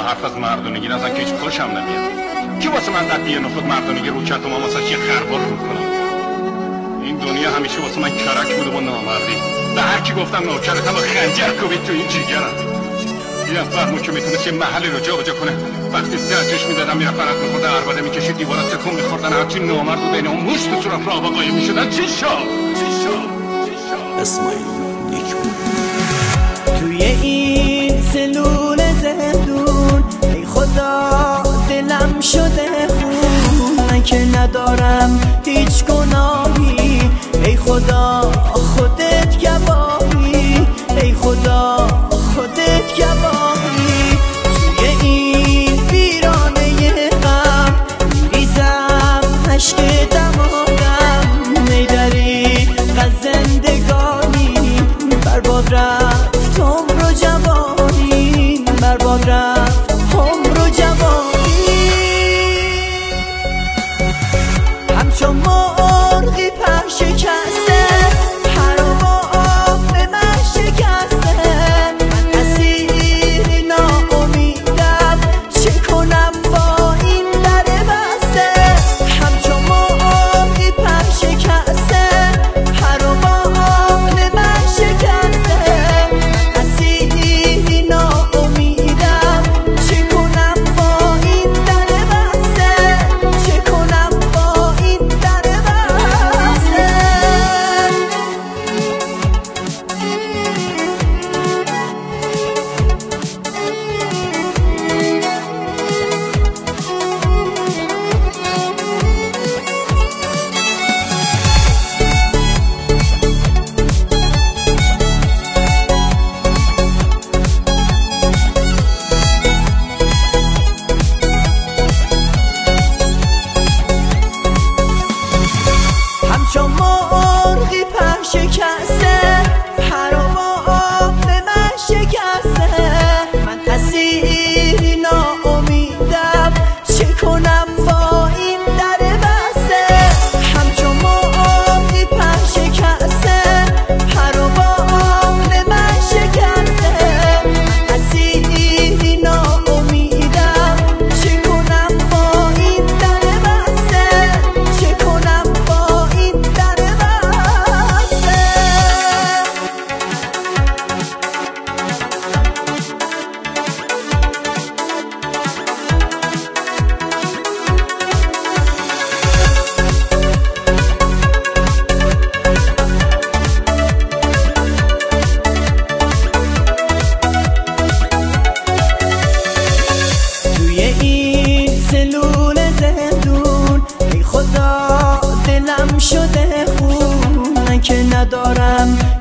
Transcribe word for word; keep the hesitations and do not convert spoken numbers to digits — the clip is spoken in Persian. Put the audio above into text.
حرف از مردونگی نزن که هیچ خوشم نمیاد. کی واسه من قد یه نفوت مردونگی رو کرد و من واسه یه خربار رو کنم؟ این دنیا همیشه واسه من کرک بوده با نامردی. به هر کی گفتم نوکرتم و خنجر کوبید تو این جیگرم. یه فرمون که میتونست یه محلی رو جا بجا کنه، وقتی درجش میدادم میرفت فرق میخورده عرباده میکشید دیوارا تکون میخوردن، هرچی نامرد و بین اون موش تو صورت را آبا قایم میشدن. چی شد؟ چی شد؟ اسماعیل نیکو توی این سلول زندون ای خدا دلم شده خون، من که ندارم هیچ گناهی، ای خدا خودت گواهی، ای خدا خودت گواهی. توی این ویرانه غم میریزم اشک دمادم، میدری از زندگانی برباد رفت عمر و جوانی، برباد رفت عمر و جوانی. همچون مرغی پر شکسته پر و بام به من شکسته، من اسیر ناامیدم چه کنم با این در بسته. همچون مرغی پر شکسته پر و بام به من شکسته، اسیر ناامیدم چه کنم با این در بسته، چه کنم با این در بسته. همچون مرغی پر شکسته پر و بام به من شکسته، من اسیر ناامیدم چه کنم با این در بسته. همچون مرغی پر شکسته پر و بام به من شکسته، من اسیر ناامیدم چه کنم با این در بسته، چه کنم با این در بسته. توی این سلول زندون ای خدا دلم شده خون، من که ندارم